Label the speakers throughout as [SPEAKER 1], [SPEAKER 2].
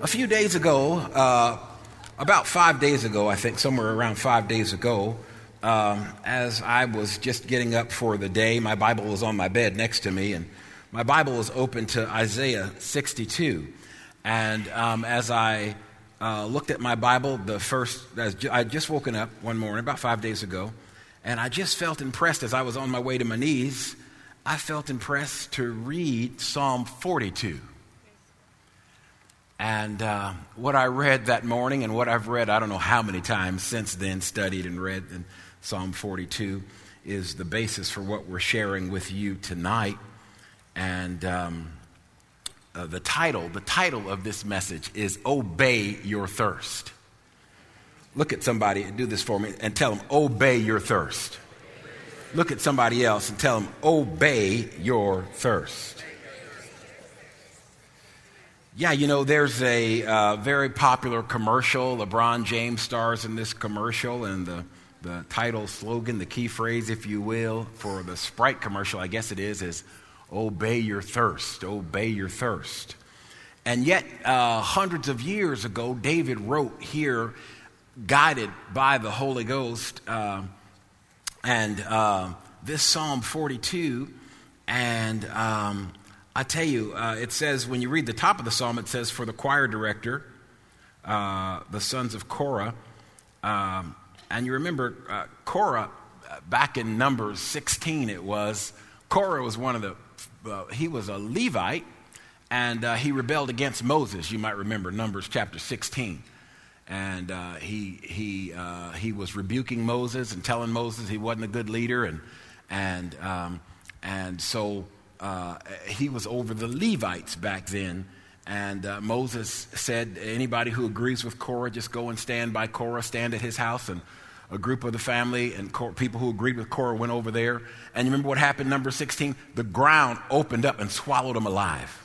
[SPEAKER 1] A few days ago, about 5 days ago, I think somewhere around 5 days ago, as I was just getting up for the day, my Bible was on my bed next to me, and my Bible was open to Isaiah 62. And as I looked at my Bible, I had just woken up one morning, about 5 days ago, and I just felt impressed as I was on my way to my knees. I felt impressed to read Psalm 42. And what I read that morning and what I've read, I don't know how many times since then, studied and read in Psalm 42 is the basis for what we're sharing with you tonight. And the title of this message is Obey Your Thirst. Look at somebody and do this for me and tell them, obey your thirst. Look at somebody else and tell them, obey your thirst. Yeah, you know, there's a very popular commercial. LeBron James stars in this commercial, and the title slogan, the key phrase, if you will, for the Sprite commercial, I guess it is obey your thirst, obey your thirst. And yet, hundreds of years ago, David wrote here, guided by the Holy Ghost, this Psalm 42, and I tell you, it says, when you read the top of the psalm, it says, for the choir director, the sons of Korah. And you remember Korah, back in Numbers 16 Korah was he was a Levite, and he rebelled against Moses. You might remember Numbers chapter 16. And he was rebuking Moses and telling Moses he wasn't a good leader, and so he was over the Levites back then, and Moses said, anybody who agrees with Korah, just go and stand by Korah, stand at his house. And a group of the family and people who agreed with Korah went over there. And you remember what happened, number 16? The ground opened up and swallowed them alive.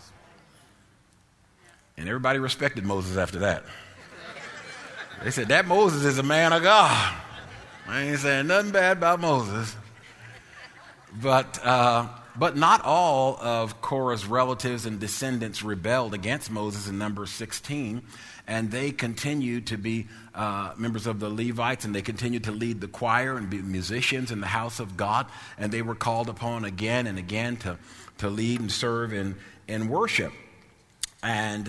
[SPEAKER 1] And everybody respected Moses after that. They said, that Moses is a man of God. I ain't saying nothing bad about Moses. But not all of Korah's relatives and descendants rebelled against Moses in Numbers 16, and they continued to be members of the Levites, and they continued to lead the choir and be musicians in the house of God, and they were called upon again and again to lead and serve in worship. And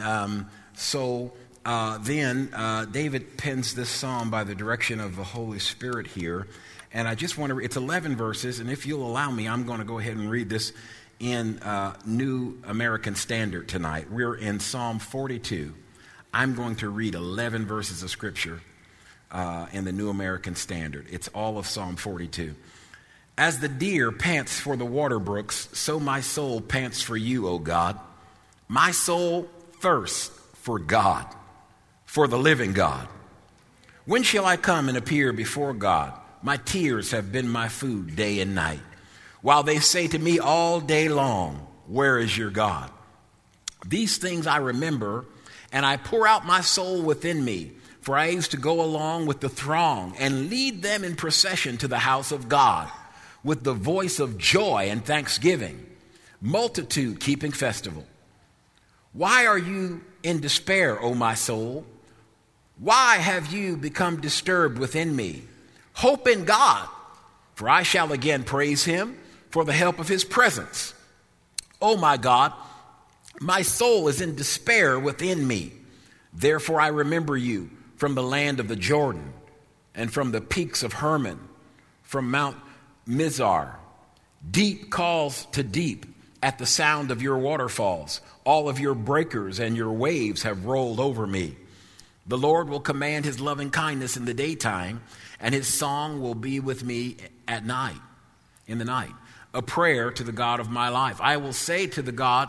[SPEAKER 1] then David pens this psalm by the direction of the Holy Spirit here. And I just want to, it's 11 verses, and if you'll allow me, I'm going to go ahead and read this in New American Standard tonight. We're in Psalm 42. I'm going to read 11 verses of Scripture in the New American Standard. It's all of Psalm 42. As the deer pants for the water brooks, so my soul pants for you, O God. My soul thirsts for God, for the living God. When shall I come and appear before God? My tears have been my food day and night, while they say to me all day long, where is your God? These things I remember, and I pour out my soul within me, for I used to go along with the throng and lead them in procession to the house of God, with the voice of joy and thanksgiving, multitude keeping festival. Why are you in despair, O my soul? Why have you become disturbed within me? Hope in God, for I shall again praise him for the help of his presence. O my God, my soul is in despair within me. Therefore I remember you from the land of the Jordan and from the peaks of Hermon, from Mount Mizar. Deep calls to deep at the sound of your waterfalls. All of your breakers and your waves have rolled over me. The Lord will command his loving kindness in the daytime, and his song will be with me at night, in the night, a prayer to the God of my life. I will say to God,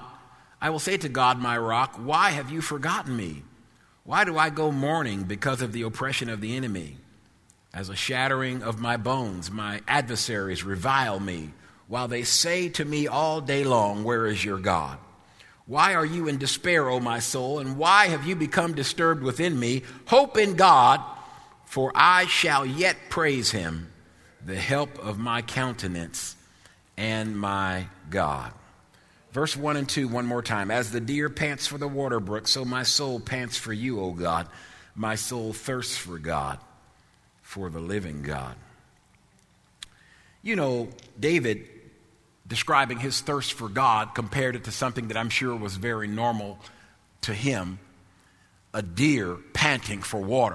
[SPEAKER 1] my rock, why have you forgotten me? Why do I go mourning because of the oppression of the enemy? As a shattering of my bones, my adversaries revile me, while they say to me all day long, where is your God? Why are you in despair, O my soul, and why have you become disturbed within me? Hope in God, for I shall yet praise him, the help of my countenance and my God. Verse 1 and 2, one more time. As the deer pants for the water brook, so my soul pants for you, O God. My soul thirsts for God, for the living God. You know, David, describing his thirst for God, compared it to something that I'm sure was very normal to him, a deer panting for water.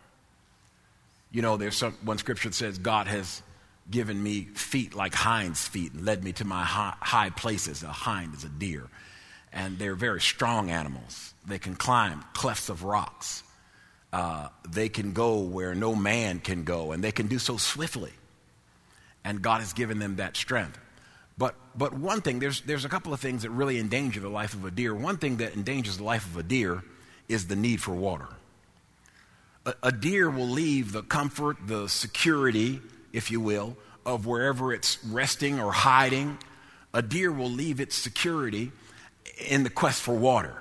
[SPEAKER 1] You know, there's one scripture that says, God has given me feet like hinds' feet and led me to my high places. A hind is a deer. And they're very strong animals. They can climb clefts of rocks. They can go where no man can go, and they can do so swiftly. And God has given them that strength. But one thing, there's a couple of things that really endanger the life of a deer. One thing that endangers the life of a deer is the need for water. A deer will leave the comfort, the security, if you will, of wherever it's resting or hiding. A deer will leave its security in the quest for water.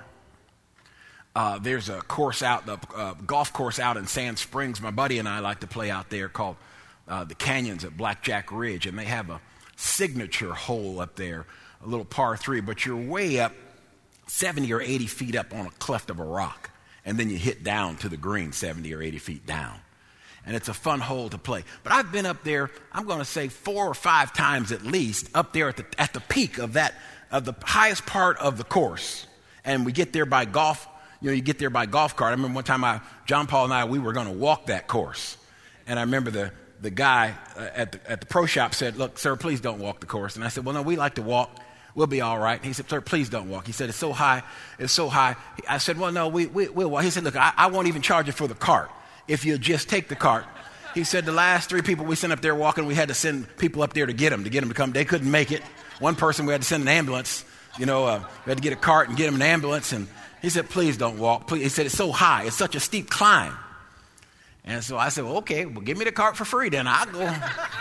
[SPEAKER 1] There's a course out, the golf course out in Sand Springs. My buddy and I like to play out there called the Canyons at Blackjack Ridge, and they have a signature hole up there, a little par 3, but you're way up 70 or 80 feet up on a cleft of a rock, and then you hit down to the green 70 or 80 feet down. And it's a fun hole to play. But I've been up there, I'm going to say 4 or 5 times at least, up there at the peak of the highest part of the course. And we get there by golf, you get there by golf cart. I remember one time John Paul and I, we were going to walk that course. And I remember the guy at the pro shop said, "Look, sir, please don't walk the course." And I said, "Well, no, we like to walk. We'll be all right." He said, "Sir, please don't walk." He said, It's so high. I said, "Well, no, we'll walk." He said, "Look, I won't even charge you for the cart if you'll just take the cart." He said, "The last 3 people we sent up there walking, we had to send people up there to get them to come. They couldn't make it. One person, we had to send an ambulance. We had to get a cart and get him an ambulance." And he said, "Please don't walk. Please." He said, "It's so high. It's such a steep climb." And so I said, "Well, okay, well, give me the cart for free then. I'll go."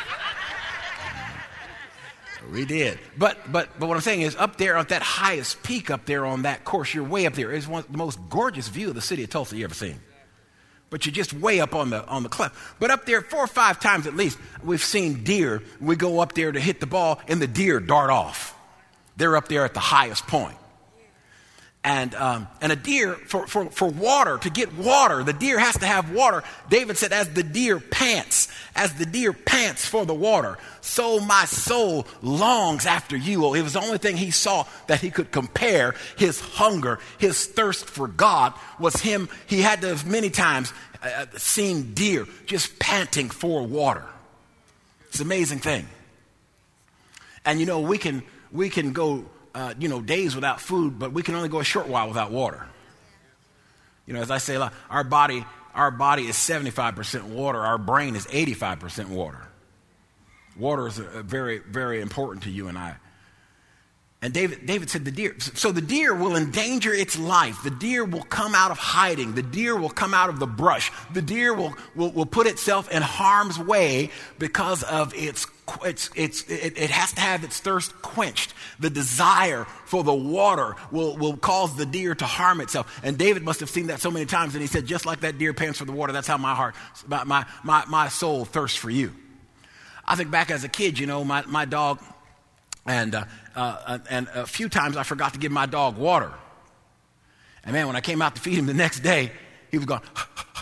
[SPEAKER 1] We did. But what I'm saying is, up there at that highest peak up there on that course, you're way up there. It's one of the most gorgeous view of the city of Tulsa you ever seen. But you're just way up on the cliff. But up there 4 or 5 times at least, we've seen deer. We go up there to hit the ball, and the deer dart off. They're up there at the highest point. And a deer, for water, to get water, the deer has to have water. David said, as the deer pants for the water, so my soul longs after you. It was the only thing he saw that he could compare his hunger, his thirst for God was him. He had to have many times seen deer just panting for water. It's an amazing thing. And we can go days without food, but we can only go a short while without water. As I say, our body is 75% water. Our brain is 85% water. Water is very, very important to you and I. And David said the deer will endanger its life. The deer will come out of hiding. The deer will come out of the brush. The deer will put itself in harm's way because of it has to have its thirst quenched. The desire for the water will cause the deer to harm itself. And David must have seen that so many times, and he said, just like that deer pants for the water, that's how my heart, my soul thirsts for you. I think back as a kid, my dog, and a few times I forgot to give my dog water. And man, when I came out to feed him the next day, he was going,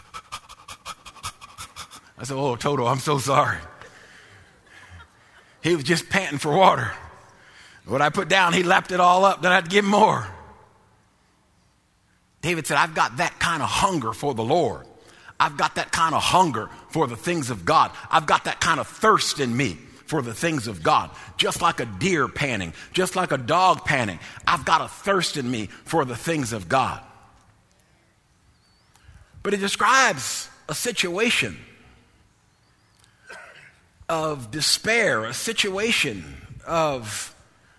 [SPEAKER 1] I said, "Oh, Toto, I'm so sorry." He was just panting for water. What I put down, he lapped it all up. Then I had to give him more. David said, I've got that kind of hunger for the Lord. I've got that kind of hunger for the things of God. I've got that kind of thirst in me for the things of God. Just like a deer panting, just like a dog panting, I've got a thirst in me for the things of God. But it describes a situation of despair, a situation of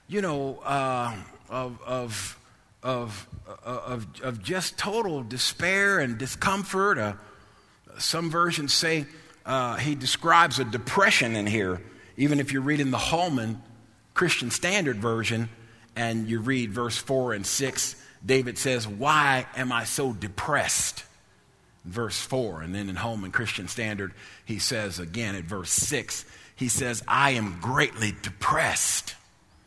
[SPEAKER 1] just total despair and discomfort. Some versions say he describes a depression in here. Even if you're reading the Holman Christian Standard Version and you read verse 4 and 6, David says, "Why am I so depressed?" Verse 4. And then in Holman Christian Standard, he says again at verse 6, he says, "I am greatly depressed."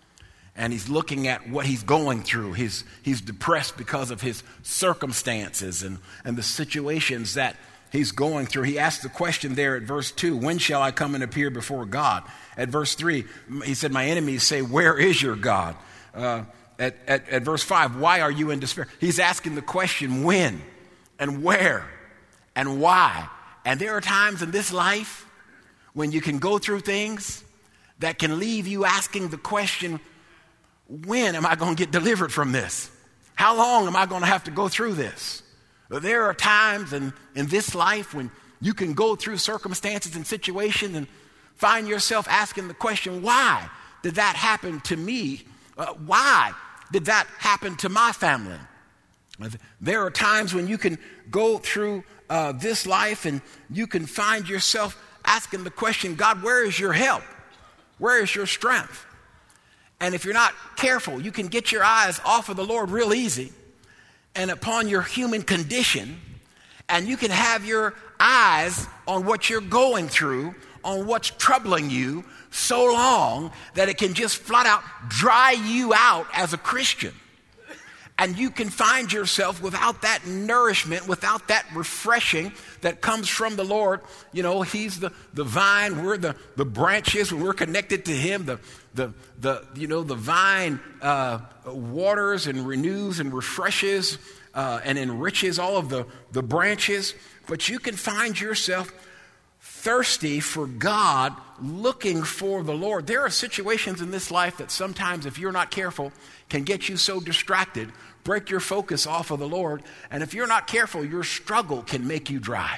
[SPEAKER 1] and he's looking at what he's going through. He's depressed because of his circumstances and the situations that he's going through. He asked the question there at verse 2, when shall I come and appear before God? At verse 3, he said, my enemies say, where is your God? At verse 5, why are you in despair? He's asking the question, when and where and why. And there are times in this life when you can go through things that can leave you asking the question, when am I going to get delivered from this? How long am I going to have to go through this? There are times in this life when you can go through circumstances and situations and find yourself asking the question, why did that happen to me? Why did that happen to my family? There are times when you can go through this life and you can find yourself asking the question, God, where is your help? Where is your strength? And if you're not careful, you can get your eyes off of the Lord real easy and upon your human condition, and you can have your eyes on what you're going through, on what's troubling you so long that it can just flat out dry you out as a Christian. And you can find yourself without that nourishment, without that refreshing that comes from the Lord. You know, he's the vine, we're the branches, when we're connected to him, the vine waters and renews and refreshes and enriches all of the branches. But you can find yourself thirsty for God, looking for the Lord. There are situations in this life that sometimes, if you're not careful, can get you so distracted, break your focus off of the Lord. And if you're not careful, your struggle can make you dry.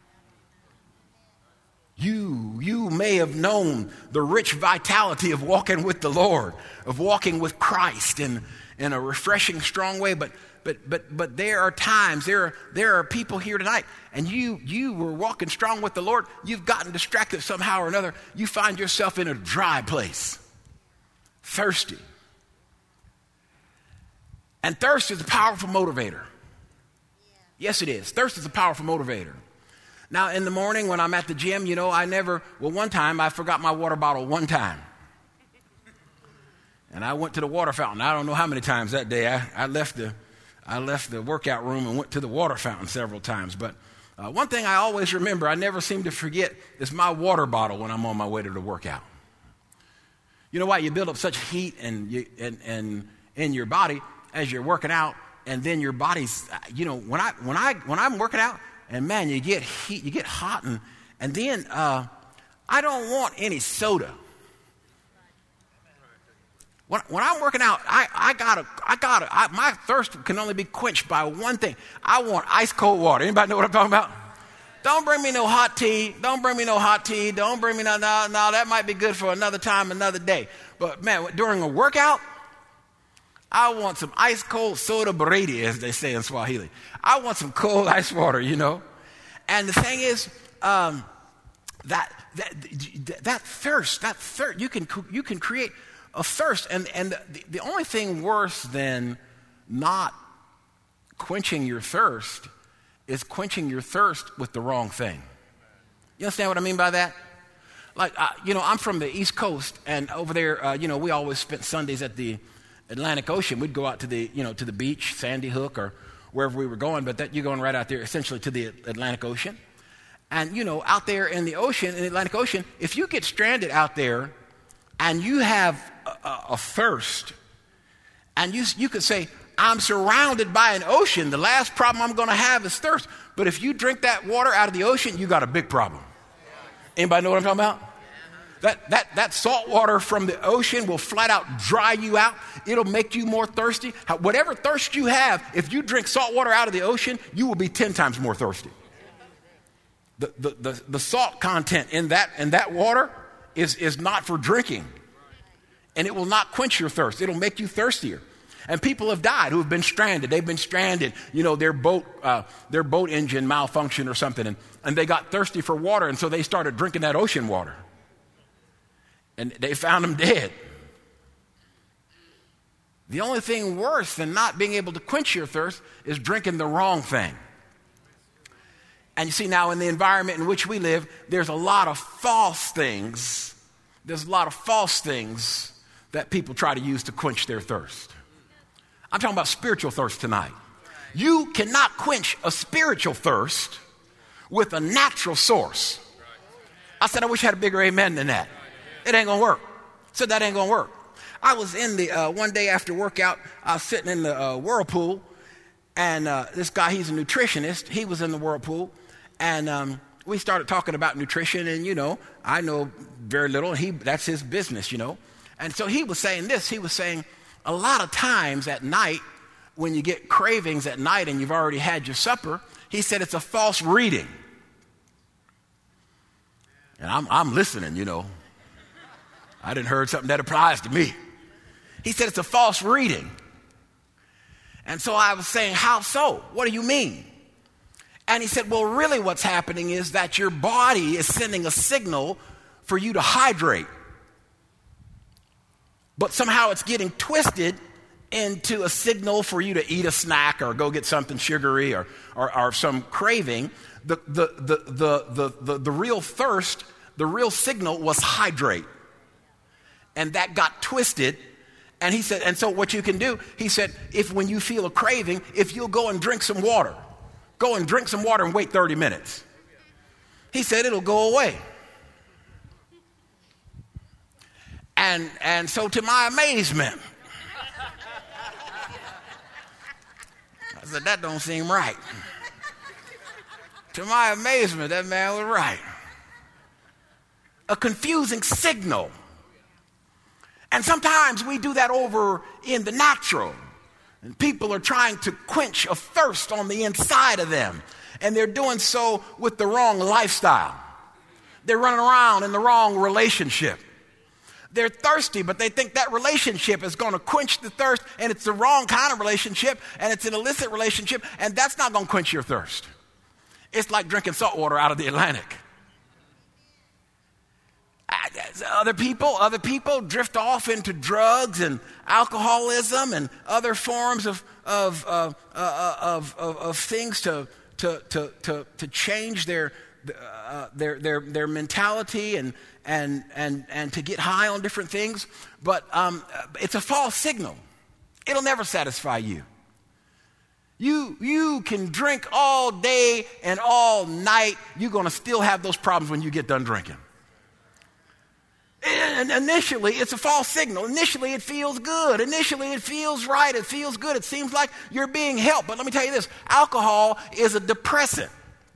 [SPEAKER 1] You may have known the rich vitality of walking with the Lord, of walking with Christ in a refreshing, strong way, but there are times, there are people here tonight, and you were walking strong with the Lord. You've gotten distracted somehow or another. You find yourself in a dry place, thirsty. And thirst is a powerful motivator. Yes, it is. Thirst is a powerful motivator. Now, in the morning when I'm at the gym, one time I forgot my water bottle one time. And I went to the water fountain. I don't know how many times that day. I left the workout room and went to the water fountain several times. But one thing I always remember, I never seem to forget, is my water bottle when I'm on my way to the workout. You know why? You build up such heat and in your body as you're working out, and then your body's, when I'm working out, and man, you get heat, you get hot, and then I don't want any soda. When I'm working out, my thirst can only be quenched by one thing. I want ice cold water. Anybody know what I'm talking about? Don't bring me no hot tea. Don't bring me no, that might be good for another time, another day. But man, during a workout, I want some ice cold soda baridi, as they say in Swahili. I want some cold ice water, And the thing is, that thirst, you can create a thirst, and the only thing worse than not quenching your thirst is quenching your thirst with the wrong thing. You understand what I mean by that? Like, I'm from the East Coast, and over there, we always spent Sundays at the Atlantic Ocean. We'd go out to the beach, Sandy Hook, or wherever we were going, but you're going right out there essentially to the Atlantic Ocean. And, out there in the Atlantic Ocean, if you get stranded out there and you have a thirst, and you could say, I'm surrounded by an ocean, the last problem I'm going to have is thirst. But if you drink that water out of the ocean, you got a big problem. Anybody know what I'm talking about? That salt water from the ocean will flat out dry you out. It'll make you more thirsty. Whatever thirst you have, if you drink salt water out of the ocean, you will be 10 times more thirsty. The salt content in that water is not for drinking. And it will not quench your thirst. It'll make you thirstier. And people have died who have been stranded. They've been stranded. Their boat engine malfunctioned or something, and they got thirsty for water, and so they started drinking that ocean water. And they found them dead. The only thing worse than not being able to quench your thirst is drinking the wrong thing. And you see, now in the environment in which we live, there's a lot of false things. There's a lot of false things that people try to use to quench their thirst. I'm talking about spiritual thirst tonight. You cannot quench a spiritual thirst with a natural source. I said, I wish I had a bigger amen than that. It ain't going to work. I said, that ain't going to work. I was in the, one day after workout, I was sitting in the whirlpool, and this guy, he's a nutritionist. He was in the whirlpool, and we started talking about nutrition, and, you know, I know very little, and that's his business, you know. And so he was saying this. He was saying, a lot of times at night, when you get cravings at night and you've already had your supper, he said it's a false reading. And I'm listening, you know. I didn't heard something that applies to me. He said it's a false reading. And so I was saying, how so? What do you mean? And he said, well, really what's happening is that your body is sending a signal for you to hydrate. But somehow it's getting twisted into a signal for you to eat a snack or go get something sugary or some craving. The real thirst, the real signal was hydrate. And that got twisted. And he said, and so what you can do, he said, if when you feel a craving, if you'll go and drink some water, go and drink some water and wait 30 minutes. He said it'll go away. And so to my amazement, I said, that don't seem right. To my amazement, that man was right. A confusing signal. And sometimes we do that over in the natural. And people are trying to quench a thirst on the inside of them. And they're doing so with the wrong lifestyle. They're running around in the wrong relationship. They're thirsty, but they think that relationship is going to quench the thirst, and it's the wrong kind of relationship, and it's an illicit relationship, and that's not going to quench your thirst. It's like drinking salt water out of the Atlantic. Other people drift off into drugs and alcoholism and other forms of things to change their mentality and to get high on different things. But it's a false signal. It'll never satisfy you. You can drink all day and all night. You're going to still have those problems when you get done drinking. And initially, it's a false signal. Initially, it feels good. Initially, it feels right. It feels good. It seems like you're being helped. But let me tell you this. Alcohol is a depressant.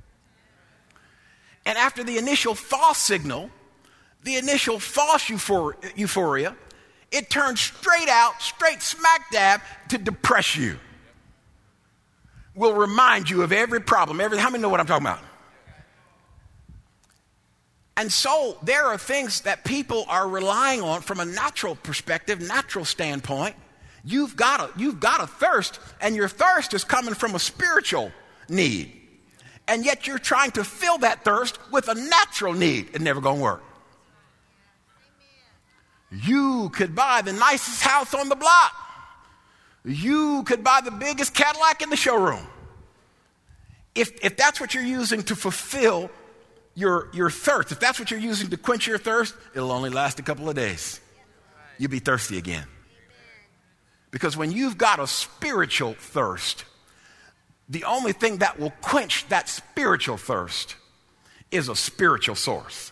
[SPEAKER 1] And after the initial false signal, the initial false euphoria, it turns straight smack dab to depress you. Will remind you of every problem. How many know what I'm talking about? And so there are things that people are relying on from a natural perspective, natural standpoint. You've got a thirst, and your thirst is coming from a spiritual need. And yet you're trying to fill that thirst with a natural need. It's never going to work. You could buy the nicest house on the block. You could buy the biggest Cadillac in the showroom. If that's what you're using to fulfill your thirst, if that's what you're using to quench your thirst, it'll only last a couple of days. You'll be thirsty again. Because when you've got a spiritual thirst, the only thing that will quench that spiritual thirst is a spiritual source.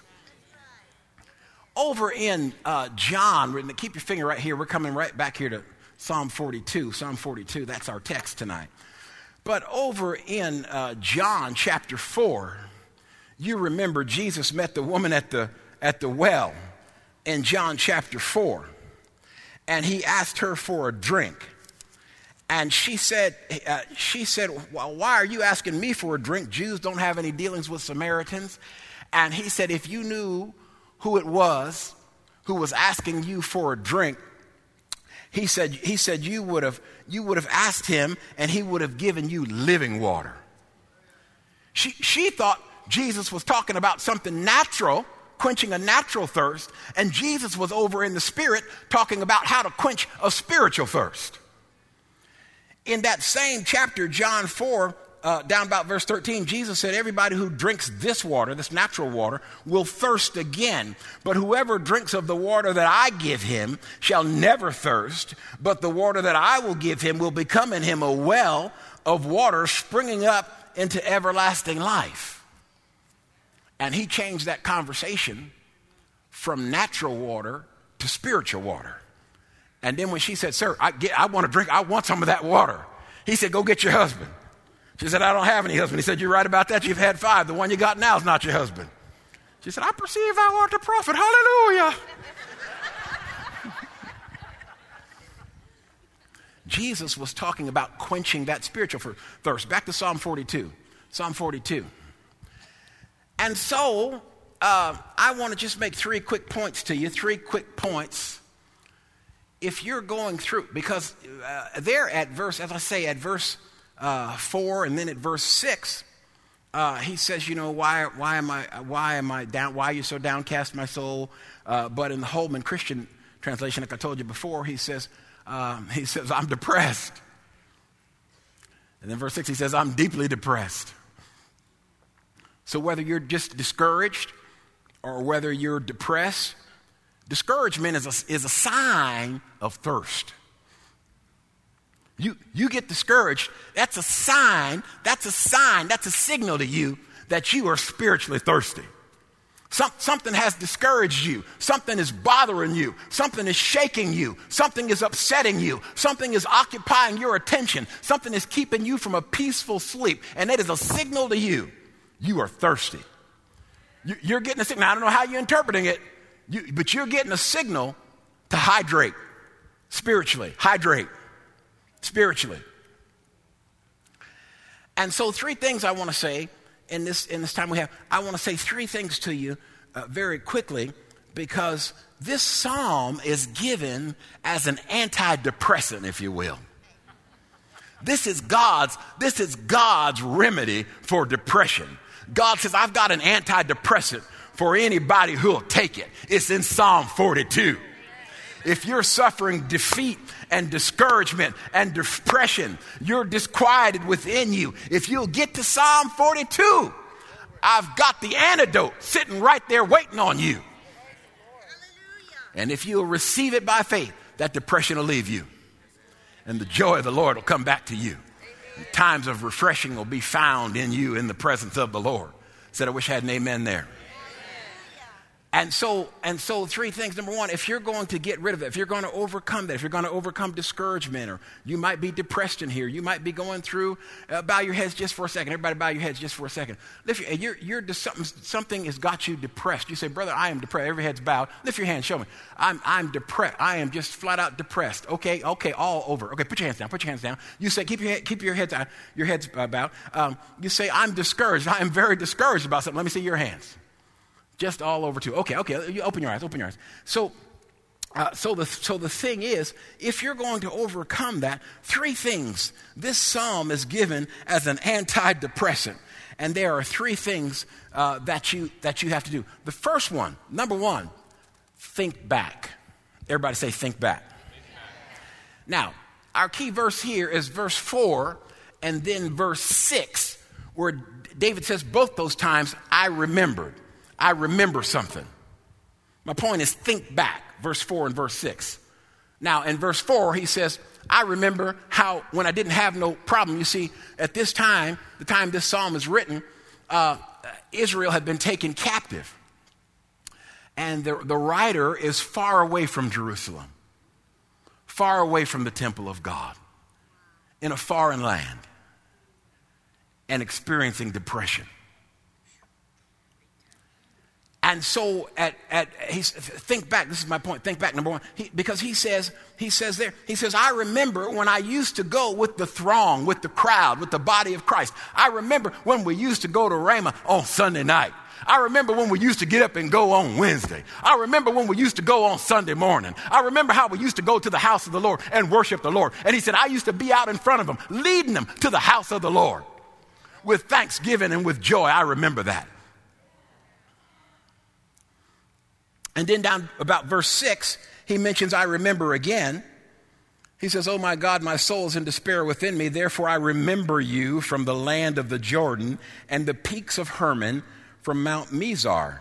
[SPEAKER 1] Over in John, keep your finger right here. We're coming right back here to Psalm 42. Psalm 42, that's our text tonight. But over in John chapter 4, you remember Jesus met the woman at the well in John chapter 4. And he asked her for a drink. And she said, well, why are you asking me for a drink? Jews don't have any dealings with Samaritans. And he said, if you knew who it was who was asking you for a drink, he said you would have asked him, and he would have given you living water. She thought Jesus was talking about something natural, quenching a natural thirst, and Jesus was over in the spirit talking about how to quench a spiritual thirst. In that same chapter, John 4, down about verse 13, Jesus said, everybody who drinks this water, this natural water, will thirst again. But whoever drinks of the water that I give him shall never thirst. But the water that I will give him will become in him a well of water springing up into everlasting life. And he changed that conversation from natural water to spiritual water. And then when she said, sir, I want to drink, I want some of that water. He said, go get your husband. She said, I don't have any husband. He said, you're right about that. You've had 5. The one you got now is not your husband. She said, I perceive thou art a prophet. Hallelujah. Jesus was talking about quenching that spiritual thirst. Back to Psalm 42. Psalm 42. And so, I want to just make 3 quick points to you. 3 quick points. If you're going through, because there at verse, as I say, at verse 4 and then at verse 6, he says, you know, why am I down? Why are you so downcast, my soul? But in the Holman Christian translation, like I told you before, he says, I'm depressed. And then verse 6, he says, I'm deeply depressed. So whether you're just discouraged or whether you're depressed, discouragement is a sign of thirst. You get discouraged, that's a sign, that's a signal to you that you are spiritually thirsty. Something has discouraged you. Something is bothering you. Something is shaking you. Something is upsetting you. Something is occupying your attention. Something is keeping you from a peaceful sleep. And that is a signal to you. You are thirsty. You're getting a signal. I don't know how you're interpreting it, but you're getting a signal to hydrate spiritually. Hydrate spiritually. And so 3 things I want to say in this time we have. I want to say 3 things to you very quickly, because this psalm is given as an antidepressant, if you will. This is God's remedy for depression. God says, I've got an antidepressant for anybody who'll take it. It's in Psalm 42. If you're suffering defeat and discouragement and depression, you're disquieted within you, if you'll get to Psalm 42, I've got the antidote sitting right there waiting on you. And if you'll receive it by faith, that depression will leave you. And the joy of the Lord will come back to you. And times of refreshing will be found in you in the presence of the Lord. Said, I wish I had an amen there. And so 3 things. Number 1, if you're going to get rid of it, if you're going to overcome that, if you're going to overcome discouragement, or you might be depressed in here, you might be going through, bow your heads just for a second. Everybody bow your heads just for a second. Something has got you depressed. You say, brother, I am depressed. Every head's bowed. Lift your hand, show me. I'm depressed. I am just flat out depressed. Okay, all over. Okay, put your hands down. You say, keep your heads bowed. You say, I'm discouraged. I am very discouraged about something. Let me see your hands. Just all over too. Okay. You open your eyes. So the thing is, if you're going to overcome that, 3 things. This psalm is given as an antidepressant, and there are 3 things that you have to do. The first one, number 1, think back. Everybody say, think back. Now, our key verse here is verse 4 and then verse 6, where David says both those times, I remembered. I remember something. My point is, think back, verse 4 and verse 6. Now, in verse 4, he says, I remember how when I didn't have no problem. You see, at this time, the time this psalm is written, Israel had been taken captive. And the writer is far away from Jerusalem, far away from the temple of God, in a foreign land, and experiencing depression. And so think back. This is my point. Think back. Number 1, because he says, I remember when I used to go with the throng, with the crowd, with the body of Christ. I remember when we used to go to Rhema on Sunday night. I remember when we used to get up and go on Wednesday. I remember when we used to go on Sunday morning. I remember how we used to go to the house of the Lord and worship the Lord. And he said, I used to be out in front of them, leading them to the house of the Lord with thanksgiving and with joy. I remember that. And then down about verse 6, he mentions, I remember again. He says, "Oh my God, my soul is in despair within me. Therefore I remember you from the land of the Jordan and the peaks of Hermon from Mount Mizar."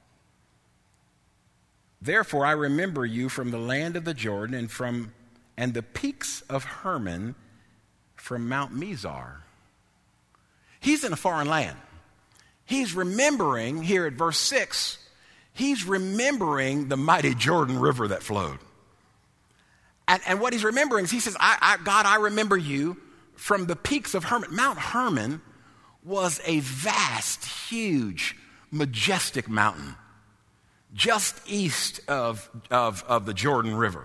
[SPEAKER 1] Therefore I remember you from the land of the Jordan and the peaks of Hermon from Mount Mizar. He's in a foreign land. He's remembering, here at verse 6, he's remembering the mighty Jordan River that flowed. And what he's remembering is he says, God, I remember you from the peaks of Hermon. Mount Hermon was a vast, huge, majestic mountain just east of the Jordan River.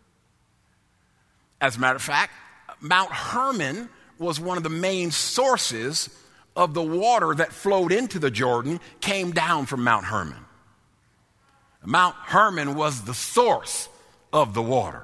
[SPEAKER 1] As a matter of fact, Mount Hermon was one of the main sources of the water that flowed into the Jordan, came down from Mount Hermon. Mount Hermon was the source of the water.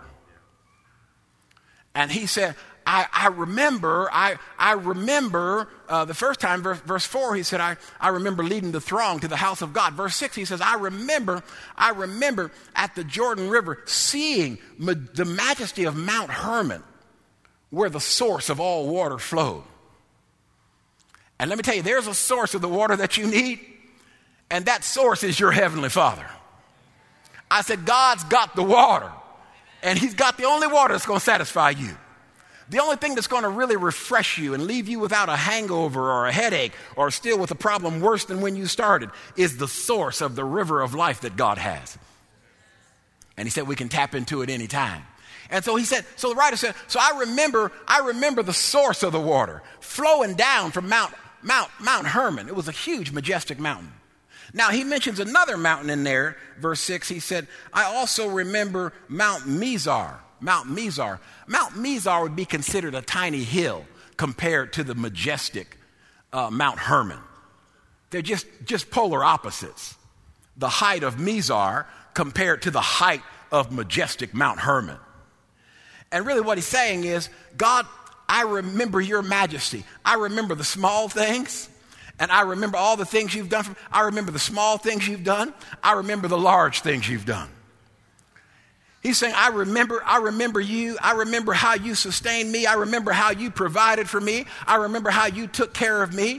[SPEAKER 1] And he said, I remember the first time, verse 4, he said, I remember leading the throng to the house of God. Verse 6, he says, I remember at the Jordan River seeing the majesty of Mount Hermon, where the source of all water flowed. And let me tell you, there's a source of the water that you need, and that source is your Heavenly Father. I said, God's got the water, and He's got the only water that's going to satisfy you. The only thing that's going to really refresh you and leave you without a hangover or a headache or still with a problem worse than when you started is the source of the river of life that God has. And he said we can tap into it any time. And so he said, so the writer said, so I remember the source of the water flowing down from Mount Hermon. It was a huge, majestic mountain. Now he mentions another mountain in there, verse 6. He said, I also remember Mount Mizar. Mount Mizar. Mount Mizar would be considered a tiny hill compared to the majestic Mount Hermon. They're just polar opposites. The height of Mizar compared to the height of majestic Mount Hermon. And really what he's saying is, God, I remember your majesty. I remember the small things, and I remember all the things you've done. I remember the small things you've done. I remember the large things you've done. He's saying, I remember you. I remember how you sustained me. I remember how you provided for me. I remember how you took care of me.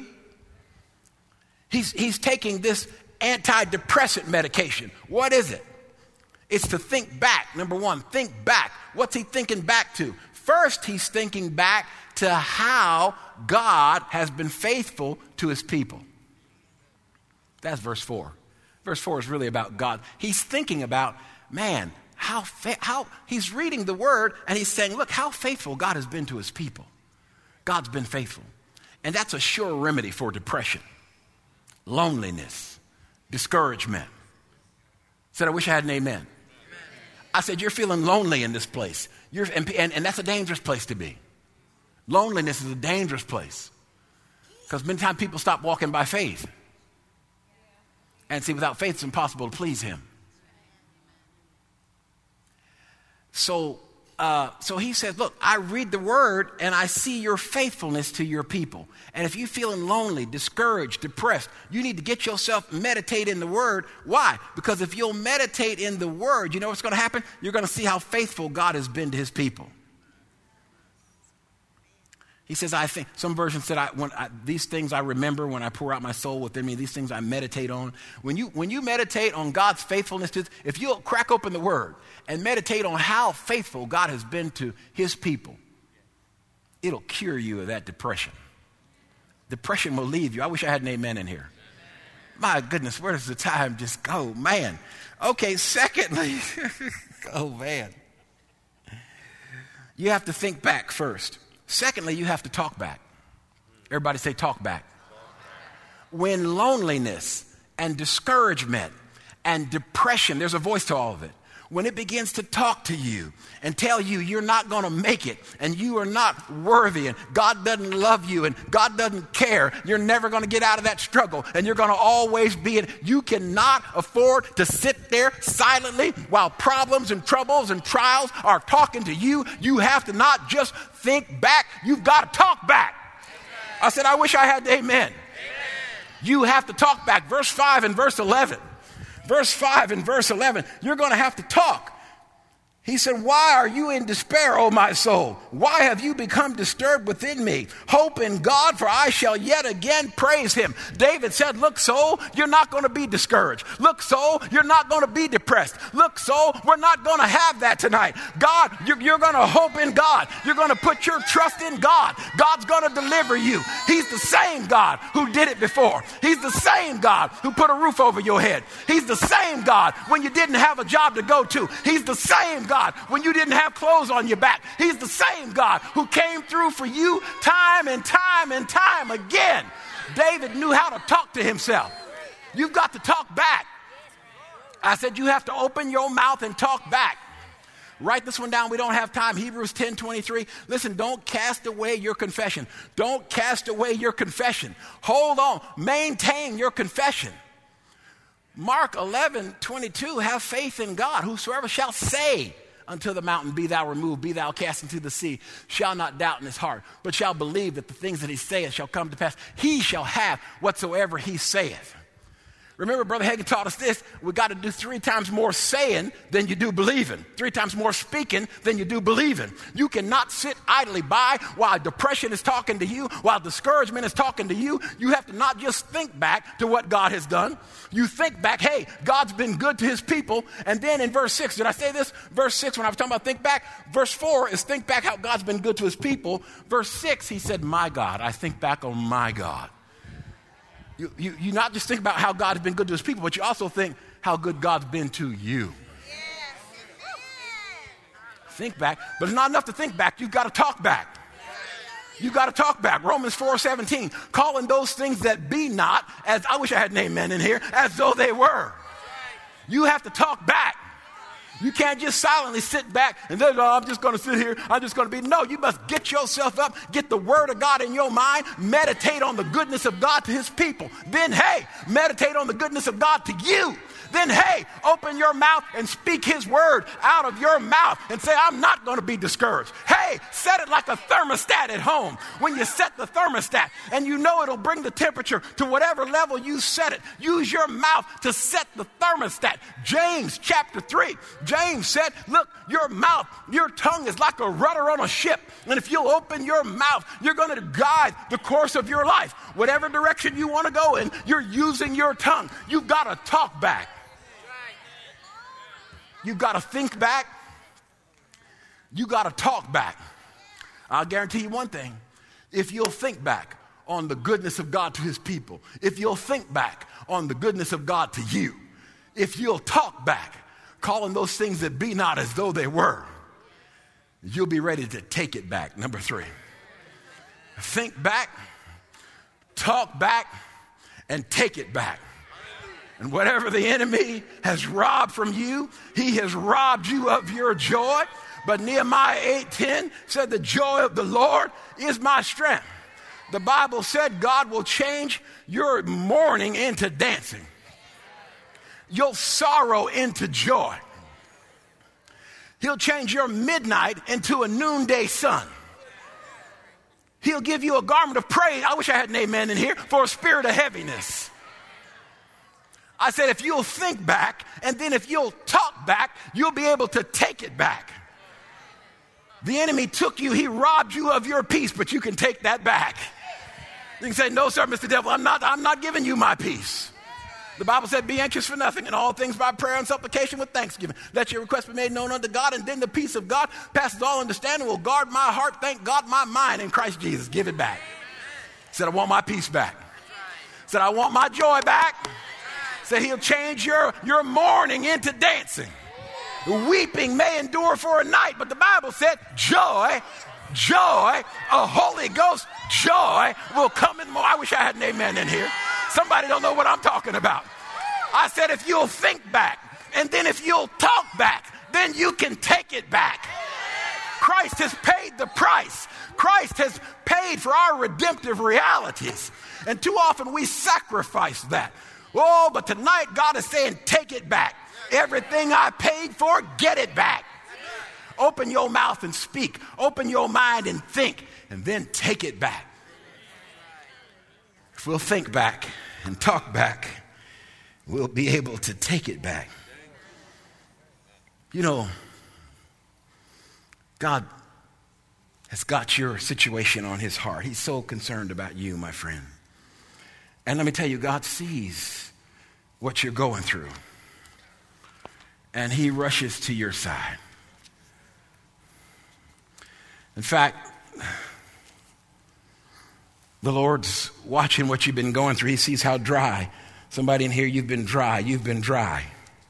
[SPEAKER 1] He's taking this antidepressant medication. What is it? It's to think back. Number one, think back. What's he thinking back to? First, he's thinking back to how God has been faithful to his people. That's verse 4. Verse 4 is really about God. He's thinking about, man, how he's reading the word and he's saying, look, how faithful God has been to his people. God's been faithful. And that's a sure remedy for depression, loneliness, discouragement. Said, I wish I had an amen. I said, you're feeling lonely in this place. And that's a dangerous place to be. Loneliness is a dangerous place. Because many times people stop walking by faith. And see, without faith, it's impossible to please him. So he says, look, I read the word and I see your faithfulness to your people. And if you're feeling lonely, discouraged, depressed, you need to get yourself, meditate in the word. Why? Because if you'll meditate in the word, you know what's going to happen? You're going to see how faithful God has been to his people. He says, I think, some versions said, these things I remember when I pour out my soul within me, these things I meditate on. When you meditate on God's faithfulness, if you'll crack open the word and meditate on how faithful God has been to his people, it'll cure you of that depression. Depression will leave you. I wish I had an amen in here. My goodness, where does the time just go? Man. Okay, secondly, oh man. You have to think back first. Secondly, you have to talk back. Everybody say talk back. When loneliness and discouragement and depression, there's a voice to all of it. When it begins to talk to you and tell you you're not going to make it and you are not worthy and God doesn't love you and God doesn't care, you're never going to get out of that struggle and you're going to always be in. You cannot afford to sit there silently while problems and troubles and trials are talking to you. You have to not just think back, you've got to talk back. Amen. I said, I wish I had the amen. Amen. You have to talk back. Verse 5 and verse 11. Verse 5 and verse 11, you're going to have to talk. He said, why are you in despair, O my soul? Why have you become disturbed within me? Hope in God, for I shall yet again praise him. David said, look, soul, you're not going to be discouraged. Look, soul, you're not going to be depressed. Look, soul, we're not going to have that tonight. God, you're going to hope in God. You're going to put your trust in God. God's going to deliver you. He's the same God who did it before. He's the same God who put a roof over your head. He's the same God when you didn't have a job to go to. He's the same God when you didn't have clothes on your back. He's the same God who came through for you time and time and time again. David knew how to talk to himself. You've got to talk back. I said you have to open your mouth and talk back. Write this one down. We don't have time. Hebrews 10:23. Listen, don't cast away your confession. Don't cast away your confession. Hold on. Maintain your confession. Mark 11:22. Have faith in God. Whosoever shall say unto the mountain, be thou removed, be thou cast into the sea, shall not doubt in his heart, but shall believe that the things that he saith shall come to pass. He shall have whatsoever he saith. Remember, Brother Hagin taught us this. We got to do 3 times more saying than you do believing. 3 times more speaking than you do believing. You cannot sit idly by while depression is talking to you, while discouragement is talking to you. You have to not just think back to what God has done. You think back, hey, God's been good to his people. And then in verse 6, did I say this? Verse 6, when I was talking about think back, verse 4 is think back how God's been good to his people. Verse 6, he said, my God, I think back on my God. You not just think about how God has been good to his people, but you also think how good God's been to you. Think back, but it's not enough to think back. You've got to talk back. You've got to talk back. Romans 4:17, calling those things that be not, as I wish I had an amen in here, as though they were. You have to talk back. You can't just silently sit back and then, I'm just going to sit here. I'm just going to be. No, you must get yourself up, get the word of God in your mind, meditate on the goodness of God to his people. Then, hey, meditate on the goodness of God to you. Then, hey, open your mouth and speak his word out of your mouth and say, I'm not going to be discouraged. Hey, set it like a thermostat at home. When you set the thermostat and you know it'll bring the temperature to whatever level you set it, use your mouth to set the thermostat. James chapter 3, James said, look, your mouth, your tongue is like a rudder on a ship. And if you'll open your mouth, you're going to guide the course of your life. Whatever direction you want to go in, you're using your tongue. You've got to talk back. You've got to think back. You've got to talk back. I'll guarantee you one thing. If you'll think back on the goodness of God to his people, if you'll think back on the goodness of God to you, if you'll talk back, calling those things that be not as though they were, you'll be ready to take it back. Number 3. Think back, talk back, and take it back. And whatever the enemy has robbed from you, he has robbed you of your joy. But Nehemiah 8:10 said, the joy of the Lord is my strength. The Bible said God will change your mourning into dancing, your sorrow into joy. He'll change your midnight into a noonday sun. He'll give you a garment of praise. I wish I had an amen in here, for a spirit of heaviness. I said, if you'll think back, and then if you'll talk back, you'll be able to take it back. The enemy took you, he robbed you of your peace, but you can take that back. You can say, no, sir, Mr. Devil, I'm not giving you my peace. The Bible said, be anxious for nothing, and all things by prayer and supplication with thanksgiving. Let your request be made known unto God, and then the peace of God passes all understanding will guard my heart, thank God, my mind in Christ Jesus. Give it back. Said, I want my peace back. Said, I want my joy back. Said, he'll change your mourning into dancing. Weeping may endure for a night, but the Bible said, joy, a Holy Ghost joy will come in more. I wish I had an amen in here. Somebody don't know what I'm talking about. I said, if you'll think back, and then if you'll talk back, then you can take it back. Christ has paid the price. Christ has paid for our redemptive realities. And too often we sacrifice that. Oh, but tonight God is saying, take it back. Everything I paid for, get it back. Open your mouth and speak. Open your mind and think, and then take it back. If we'll think back and talk back, we'll be able to take it back. You know, God has got your situation on his heart. He's so concerned about you, my friend. And let me tell you, God sees what you're going through. And he rushes to your side. In fact, the Lord's watching what you've been going through. He sees how dry. Somebody in here, you've been dry. You've been dry.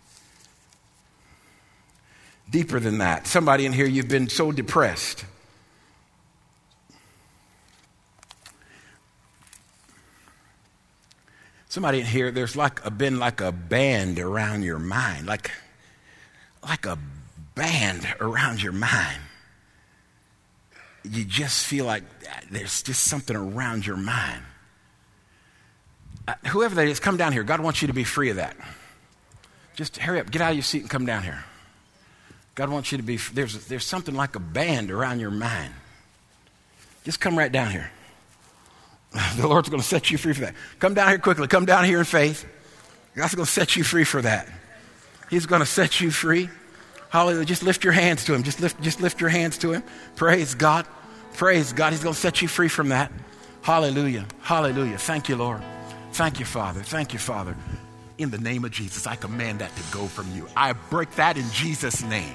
[SPEAKER 1] Deeper than that. Somebody in here, you've been so depressed. Somebody in here, there's been like a band around your mind. Like a band around your mind. You just feel like there's just something around your mind. Whoever that is, come down here. God wants you to be free of that. Just hurry up. Get out of your seat and come down here. God wants you to be, there's something like a band around your mind. Just come right down here. The Lord's going to set you free for that. Come down here quickly. Come down here in faith. God's going to set you free for that. He's going to set you free. Hallelujah. Just lift your hands to him. Just lift your hands to him. Praise God. Praise God. He's going to set you free from that. Hallelujah. Hallelujah. Thank you, Lord. Thank you, Father. Thank you, Father. In the name of Jesus, I command that to go from you. I break that in Jesus' name.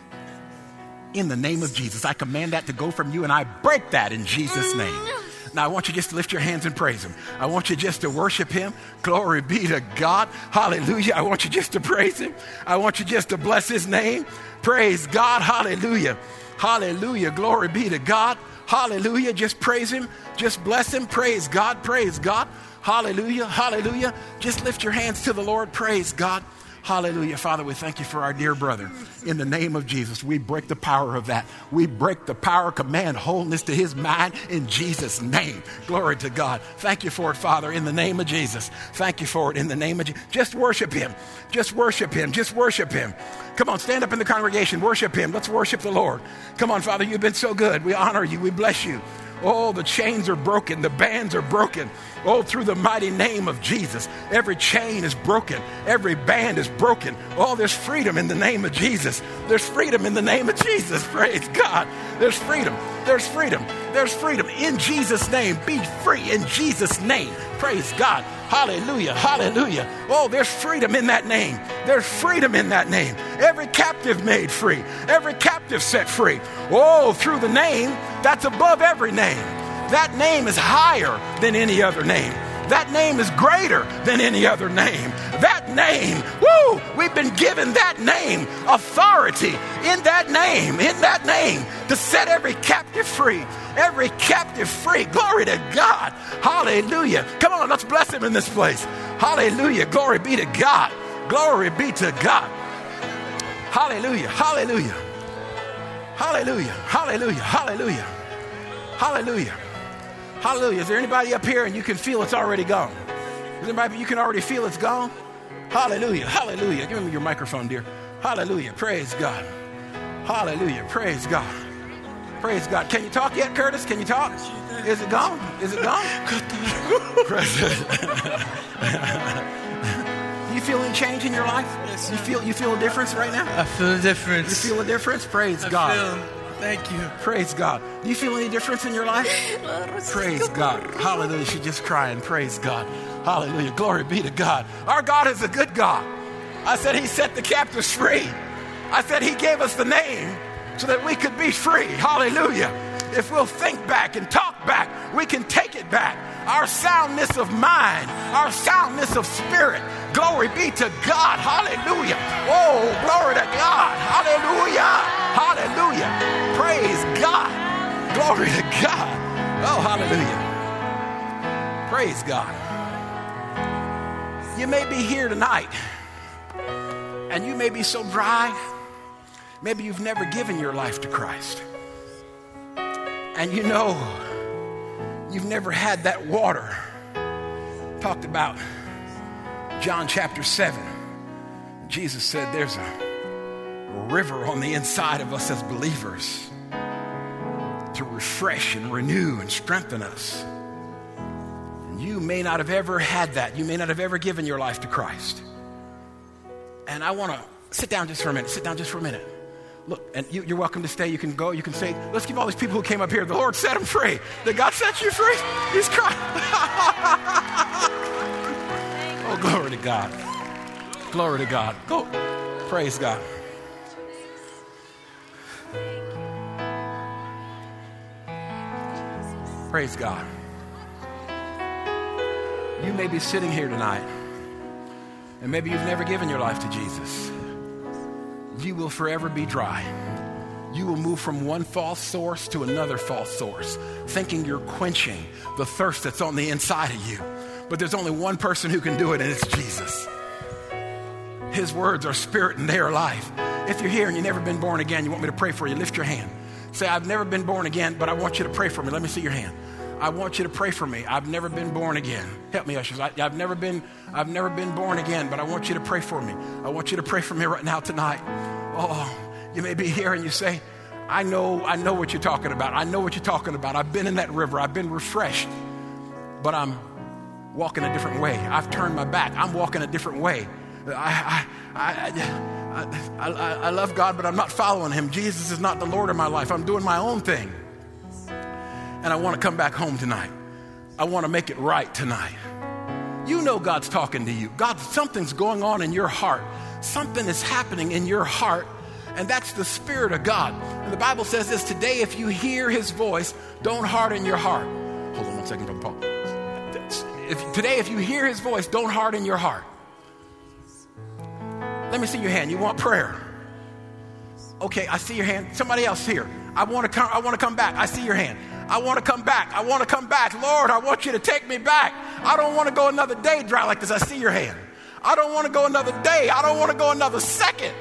[SPEAKER 1] In the name of Jesus, I command that to go from you, and I break that in Jesus' name. Now, I want you just to lift your hands and praise him. I want you just to worship him. Glory be to God. Hallelujah. I want you just to praise him. I want you just to bless his name. Praise God. Hallelujah. Hallelujah. Glory be to God. Hallelujah. Just praise him. Just bless him. Praise God. Praise God. Hallelujah. Hallelujah. Just lift your hands to the Lord. Praise God. Hallelujah. Father, we thank you for our dear brother. In the name of Jesus, we break the power of that. We break the power, command wholeness to his mind in Jesus' name. Glory to God. Thank you for it, Father, in the name of Jesus. Thank you for it in the name of Jesus. Just worship him. Just worship him. Just worship him. Come on, stand up in the congregation. Worship him. Let's worship the Lord. Come on, Father, you've been so good. We honor you. We bless you. Oh, the chains are broken. The bands are broken. Oh, through the mighty name of Jesus. Every chain is broken. Every band is broken. Oh, there's freedom in the name of Jesus. There's freedom in the name of Jesus. Praise God. There's freedom. There's freedom. There's freedom. In Jesus' name. Be free in Jesus' name. Praise God. Hallelujah. Hallelujah. Oh, there's freedom in that name. There's freedom in that name. Every captive made free. Every captive set free. Oh, through the name that's above every name. That name is higher than any other name. That name is greater than any other name. That name, woo, we've been given that name, authority in that name, to set every captive free. Every captive free. Glory to God. Hallelujah. Come on, let's bless him in this place. Hallelujah. Glory be to God. Glory be to God. Hallelujah. Hallelujah. Hallelujah. Hallelujah. Hallelujah. Hallelujah. Hallelujah. Is there anybody up here and you can feel it's already gone? Is there anybody you can already feel it's gone? Hallelujah. Hallelujah. Give me your microphone, dear. Hallelujah. Praise God. Hallelujah. Praise God. Praise God. Can you talk yet, Curtis? Can you talk? Is it gone? Is it gone? Do you feel any change in your life? Yes. You feel a difference right now?
[SPEAKER 2] I feel a difference.
[SPEAKER 1] You feel a difference? Praise God.
[SPEAKER 2] Thank you.
[SPEAKER 1] Praise God. Do you feel any difference in your life? Praise God. Hallelujah. She's just crying. Praise God. Hallelujah. Glory be to God. Our God is a good God. I said he set the captives free. I said he gave us the name so that we could be free. Hallelujah. If we'll think back and talk back, we can take it back. Our soundness of mind, our soundness of spirit. Glory be to God. Hallelujah. Oh, glory to God. Hallelujah. Hallelujah. Praise God. Glory to God. Oh, hallelujah. Praise God. You may be here tonight and you may be so dry. Maybe you've never given your life to Christ. And you know, you've never had that water. Talked about John chapter 7. Jesus said there's a river on the inside of us as believers to refresh and renew and strengthen us. And you may not have ever had that. You may not have ever given your life to Christ. And I want to sit down just for a minute. Sit down just for a minute. Look, and you're welcome to stay. You can go. You can say, let's give all these people who came up here, the Lord set them free. Did God set you free? He's crying. Oh, glory to God. Glory to God. Go. Praise God. Praise God. You may be sitting here tonight, and maybe you've never given your life to Jesus. You will forever be dry. You will move from one false source to another false source, thinking you're quenching the thirst that's on the inside of you. But there's only one person who can do it, and it's Jesus. His words are spirit and they are life. If you're here and you've never been born again, you want me to pray for you, lift your hand. Say, I've never been born again, but I want you to pray for me. Let me see your hand. I want you to pray for me. I've never been born again. Help me, ushers. I've never been born again, but I want you to pray for me. I want you to pray for me right now tonight. Oh, you may be here and you say, I know what you're talking about. I know what you're talking about. I've been in that river. I've been refreshed, but I'm walking a different way. I've turned my back. I'm walking a different way. I love God, but I'm not following him. Jesus is not the Lord of my life. I'm doing my own thing. And I want to come back home tonight. I want to make it right tonight. You know God's talking to you. Something's going on in your heart. Something is happening in your heart, and that's the Spirit of God. And the Bible says this, today if you hear his voice, don't harden your heart. Hold on one second, Brother Paul. Today if you hear his voice, don't harden your heart. Let me see your hand. You want prayer? Okay, I see your hand. Somebody else here. I want to come back. I see your hand. I want to come back. I want to come back. Lord, I want you to take me back. I don't want to go another day dry like this. I see your hand. I don't want to go another day. I don't want to go another second.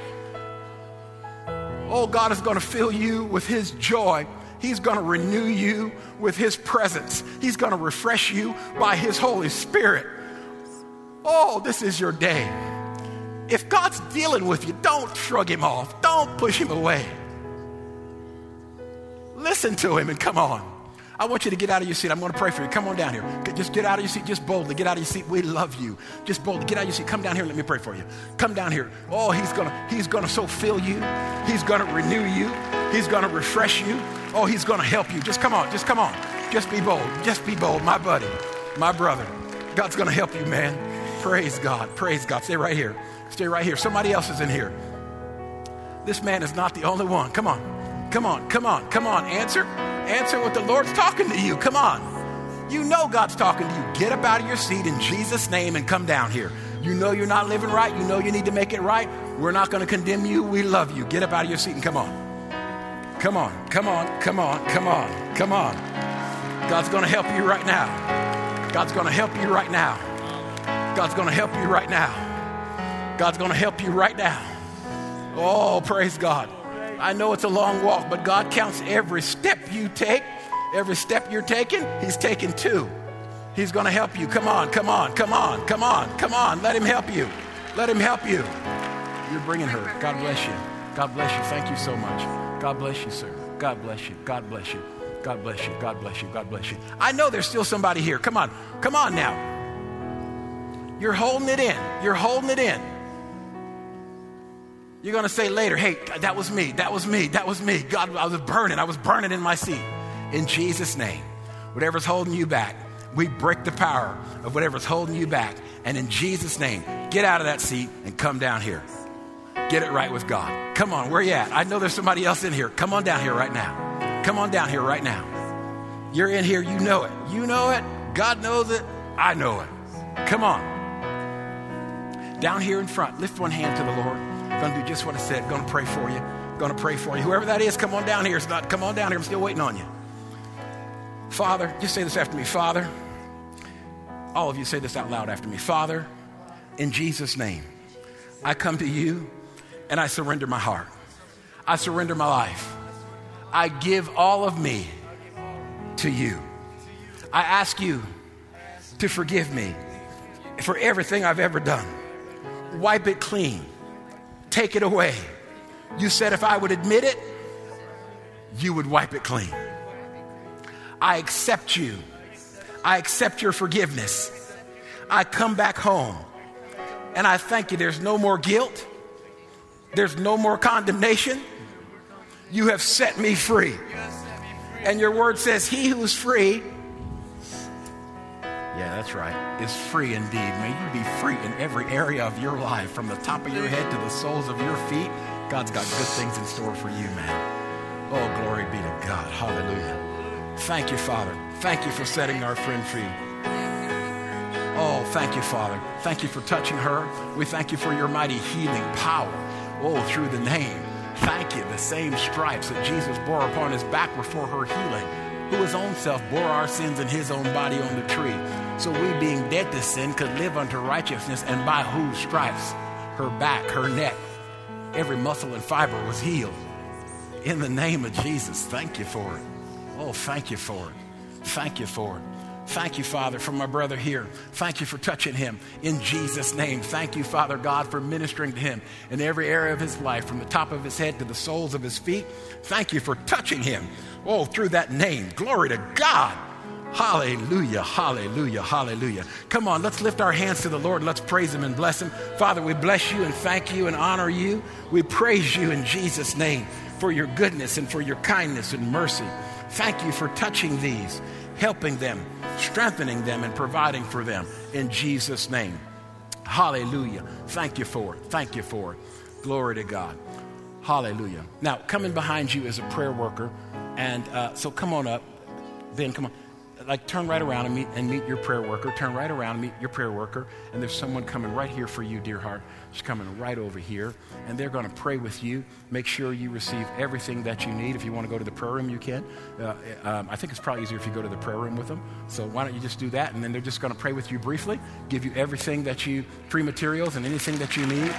[SPEAKER 1] Oh, God is going to fill you with his joy. He's going to renew you with his presence. He's going to refresh you by his Holy Spirit. Oh, this is your day. If God's dealing with you, don't shrug him off. Don't push him away. Listen to him and come on. I want you to get out of your seat. I'm going to pray for you. Come on down here. Just get out of your seat. Just boldly get out of your seat. We love you. Just boldly get out of your seat. Come down here and let me pray for you. Come down here. Oh, he's going to so fill you. He's going to renew you. He's going to refresh you. Oh, he's going to help you. Just come on. Just come on. Just be bold. Just be bold, my buddy, my brother. God's going to help you, man. Praise God. Praise God. Stay right here. Stay right here. Somebody else is in here. This man is not the only one. Come on. Come on. Come on. Come on. Answer what the Lord's talking to you. Come on. You know God's talking to you. Get up out of your seat in Jesus' name and come down here. You know you're not living right. You know you need to make it right. We're not going to condemn you. We love you. Get up out of your seat and come on. Come on. Come on. Come on. Come on. Come on. God's going to help you right now. God's going to help you right now. God's going to help you right now. God's going to help you right now. Oh, praise God. I know it's a long walk, but God counts every step you take. Every step you're taking, he's taking two. He's going to help you. Come on, come on, come on, come on, come on. Let him help you. Let him help you. You're bringing her. God bless you. God bless you. Thank you so much. God bless you, sir. God bless you. God bless you. God bless you. God bless you. God bless you. I know there's still somebody here. Come on. Come on now. You're holding it in. You're holding it in. You're going to say later, hey, that was me. That was me. That was me. God, I was burning in my seat. In Jesus' name, whatever's holding you back, we break the power of whatever's holding you back. And in Jesus' name, get out of that seat and come down here. Get it right with God. Come on, where you at? I know there's somebody else in here. Come on down here right now. Come on down here right now. You're in here. You know it. You know it. God knows it. I know it. Come on. Down here in front, lift one hand to the Lord. Going to do just what I said. Going to pray for you. Going to pray for you. Whoever that is, come on down here. It's not, come on down here. I'm still waiting on you. Father, just say this after me. Father, all of you say this out loud after me. Father, in Jesus' name, I come to you and I surrender my heart. I surrender my life. I give all of me to you. I ask you to forgive me for everything I've ever done. Wipe it clean. Take it away. You said if I would admit it, you would wipe it clean. I accept you. I accept your forgiveness. I come back home and I thank you. There's no more guilt. There's no more condemnation. You have set me free. And your word says, he who is free, yeah, that's right, is free indeed. May you be free in every area of your life, from the top of your head to the soles of your feet. God's got good things in store for you, man. Oh, glory be to God. Hallelujah. Thank you, Father. Thank you for setting our friend free. Oh, thank you, Father. Thank you for touching her. We thank you for your mighty healing power. Oh, through the name. Thank you. The same stripes that Jesus bore upon his back were for her healing, who his own self bore our sins in his own body on the tree. So we, being dead to sin, could live unto righteousness, and by whose stripes, her back, her neck, every muscle and fiber was healed. In the name of Jesus, thank you for it. Oh, thank you for it. Thank you for it. Thank you, Father, for my brother here. Thank you for touching him in Jesus' name. Thank you, Father God, for ministering to him in every area of his life, from the top of his head to the soles of his feet. Thank you for touching him, oh, through that name. Glory to God. Hallelujah, hallelujah, hallelujah. Come on, let's lift our hands to the Lord and let's praise him and bless him. Father, we bless you and thank you and honor you. We praise you in Jesus' name for your goodness and for your kindness and mercy. Thank you for touching these, helping them, strengthening them, and providing for them in Jesus' name. Hallelujah. Thank you for it. Thank you for it. Glory to God. Hallelujah. Now, coming behind you is a prayer worker. And so come on up. Ben, come on. Like, turn right around and meet your prayer worker. Turn right around and meet your prayer worker. And there's someone coming right here for you, dear heart. She's coming right over here. And they're going to pray with you. Make sure you receive everything that you need. If you want to go to the prayer room, you can. I think it's probably easier if you go to the prayer room with them. So why don't you just do that? And then they're just going to pray with you briefly, give you everything that you, free materials and anything that you need.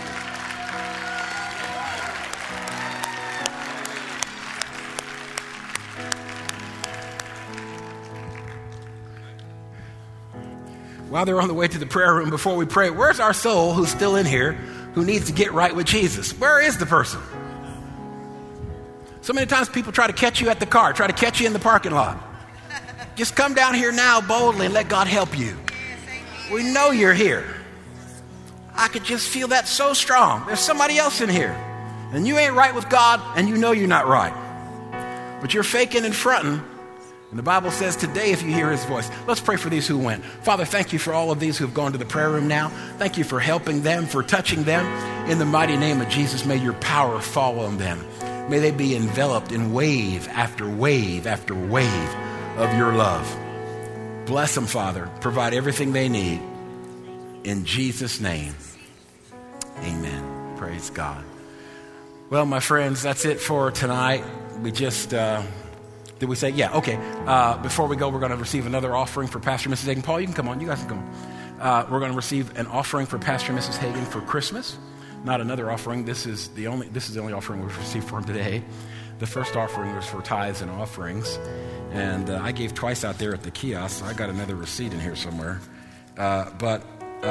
[SPEAKER 1] While they're on the way to the prayer room, before we pray, where's our soul who's still in here, who needs to get right with Jesus? Where is the person? So many times people try to catch you at the car, try to catch you in the parking lot. Just come down here now boldly and let God help you. We know you're here. I could just feel that so strong. There's somebody else in here. And you ain't right with God, and you know you're not right. But you're faking and fronting. And the Bible says today, if you hear his voice, let's pray for these who went. Father, thank you for all of these who have gone to the prayer room now. Thank you for helping them, for touching them. In the mighty name of Jesus, may your power fall on them. May they be enveloped in wave after wave after wave of your love. Bless them, Father. Provide everything they need. In Jesus' name, amen. Praise God. Well, my friends, that's it for tonight. We just... Did we say? Yeah, okay. Before we go, we're going to receive another offering for Pastor and Mrs. Hagen. Paul, you can come on. You guys can come on. We're going to receive an offering for Pastor and Mrs. Hagen for Christmas. Not another offering. This is the only offering we've received for him today. The first offering was for tithes and offerings. And I gave twice out there at the kiosk. I got another receipt in here somewhere. But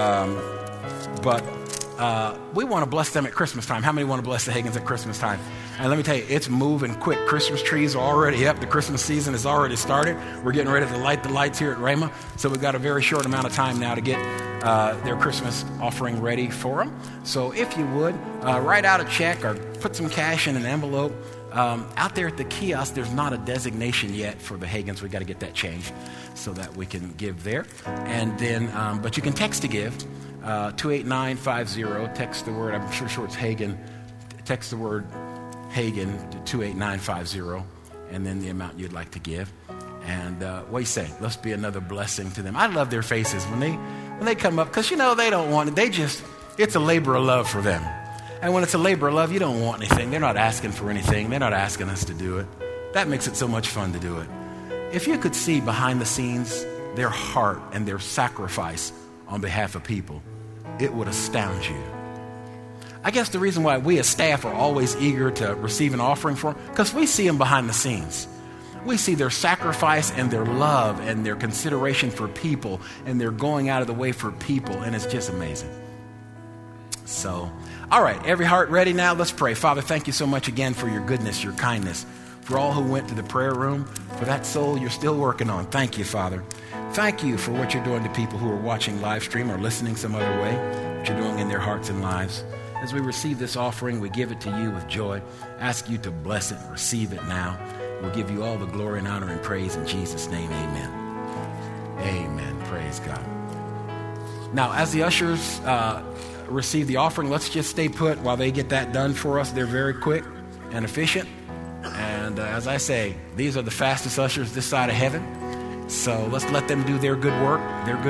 [SPEAKER 1] we want to bless them at Christmas time. How many want to bless the Hagens at Christmas time? And let me tell you, it's moving quick. Christmas trees are already up. The Christmas season has already started. We're getting ready to light the lights here at Rhema. So we've got a very short amount of time now to get their Christmas offering ready for them. So if you would, write out a check or put some cash in an envelope. Out there at the kiosk, there's not a designation yet for the Hagens. We've got to get that changed so that we can give there. And then, but you can text to give. 28950. Text the word, I'm sure it's Hagen. Text the word Hagen to 28950, and then the amount you'd like to give. And what do you say? Let's be another blessing to them. I love their faces when they come up, because, you know, they don't want it. It's a labor of love for them. And when it's a labor of love, you don't want anything. They're not asking for anything. They're not asking us to do it. That makes it so much fun to do it. If you could see behind the scenes their heart and their sacrifice on behalf of people, it would astound you. I guess the reason why we as staff are always eager to receive an offering for them, because we see them behind the scenes. We see their sacrifice and their love and their consideration for people, and they're going out of the way for people, and it's just amazing. So, all right, every heart ready now? Let's pray. Father, thank you so much again for your goodness, your kindness, for all who went to the prayer room, for that soul you're still working on. Thank you, Father. Thank you for what you're doing to people who are watching live stream or listening some other way, what you're doing in their hearts and lives. as we receive this offering, we give it to you with joy. Ask you to bless it and receive it now. We'll give you all the glory and honor and praise in Jesus' name. Amen. Amen. Praise God. Now, as the ushers receive the offering, let's just stay put while they get that done for us. They're very quick and efficient. And as I say, these are the fastest ushers this side of heaven. So let's let them do their good work.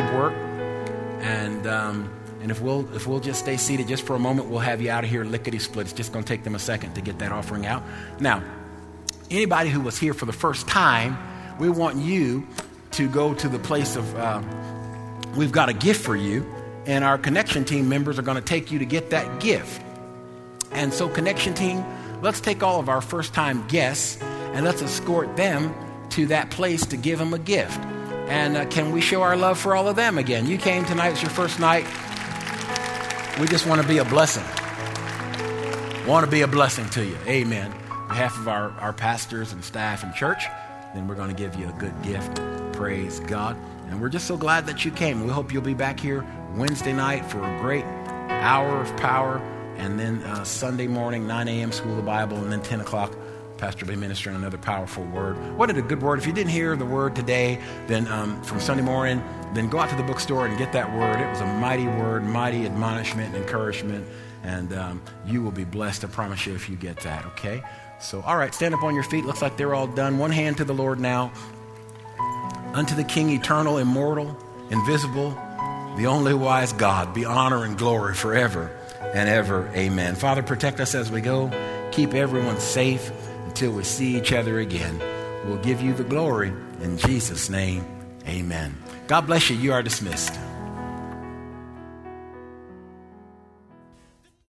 [SPEAKER 1] And if we'll just stay seated just for a moment, we'll have you out of here lickety-split. It's just going to take them a second to get that offering out. Now, anybody who was here for the first time, we want you to go to the place of, we've got a gift for you, and our Connection Team members are going to take you to get that gift. And so, Connection Team, let's take all of our first-time guests and let's escort them to that place to give them a gift. And can we show our love for all of them again? You came tonight, it's your first night. We just want to be a blessing. Want to be a blessing to you. Amen. On behalf of our pastors and staff and church, then we're going to give you a good gift. Praise God. And we're just so glad that you came. We hope you'll be back here Wednesday night for a great hour of power. And then Sunday morning, 9 a.m., School of the Bible. And then 10 o'clock, Pastor will be ministering another powerful word. What a good word. If you didn't hear the word today, then from Sunday morning, then go out to the bookstore and get that word. It was a mighty word, mighty admonishment and encouragement. And you will be blessed, I promise you, if you get that, okay? So, all right, stand up on your feet. Looks like they're all done. One hand to the Lord now. Unto the King, eternal, immortal, invisible, the only wise God, be honor and glory forever and ever. Amen. Father, protect us as we go. Keep everyone safe until we see each other again. We'll give you the glory in Jesus' name. Amen. God bless you. You are dismissed.